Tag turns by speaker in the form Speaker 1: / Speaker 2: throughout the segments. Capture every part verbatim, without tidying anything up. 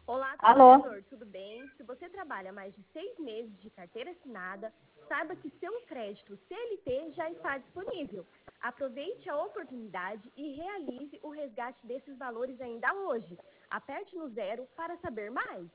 Speaker 1: Olá,
Speaker 2: Alô?
Speaker 1: trabalhador, tudo bem? Se você trabalha mais de seis meses de carteira assinada, saiba que seu crédito C L T já está disponível. Aproveite a oportunidade e realize o resgate desses valores ainda hoje. Aperte no zero para saber mais.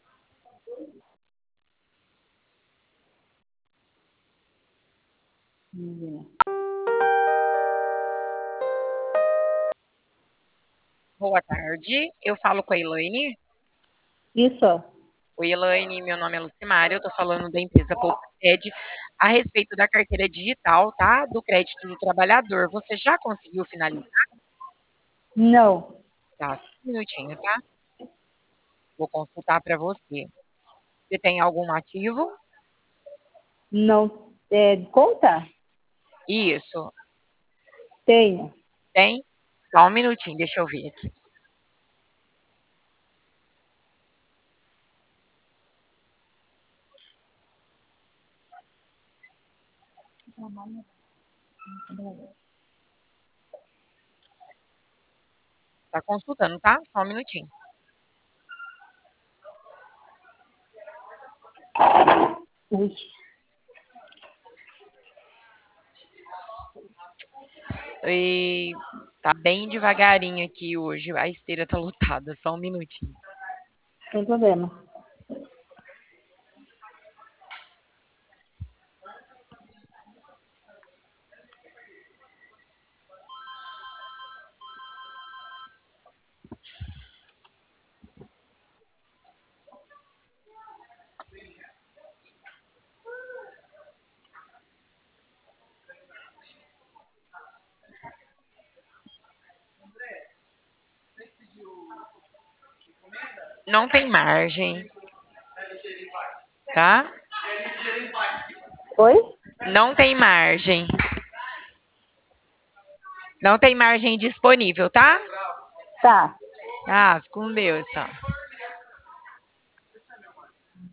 Speaker 3: Boa tarde, eu falo com a Elaine.
Speaker 2: Isso.
Speaker 3: Oi, Elaine, meu nome é Lucimara, eu tô falando da empresa Poupa-Cred a respeito da carteira digital, tá? Do crédito do trabalhador. Você já conseguiu finalizar?
Speaker 2: Não.
Speaker 3: Tá, só um minutinho, tá? Vou consultar para você. Você tem algum ativo?
Speaker 2: Não. É, conta?
Speaker 3: Isso,
Speaker 2: Tenho.
Speaker 3: tem? Só um minutinho, deixa eu ver aqui. Tá consultando, tá? Só um minutinho.
Speaker 2: Ui.
Speaker 3: E tá bem devagarinho aqui hoje, a esteira tá lotada, só um minutinho.
Speaker 2: Sem problema.
Speaker 3: Não tem margem, tá?
Speaker 2: Oi?
Speaker 3: Não tem margem. Não tem margem disponível, tá?
Speaker 2: Tá.
Speaker 3: Ah, fica com Deus, tá?